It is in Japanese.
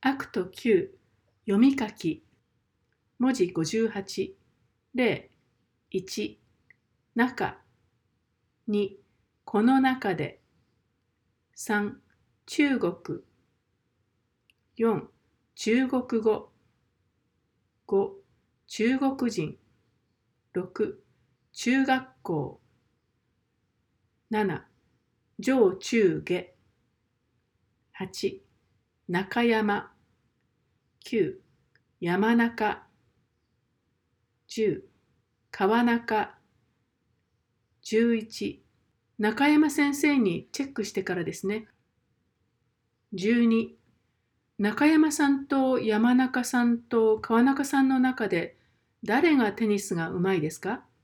アクト9、読み書き。文字58、例1、中。2、この中で。3、中国。4、中国語。5、中国人。6、中学校。7、上中下。8、中山。9、山中。10、川中。11、中山先生にチェックしてからですね。12、中山さんと山中さんと川中さんの中で誰がテニスがうまいですか？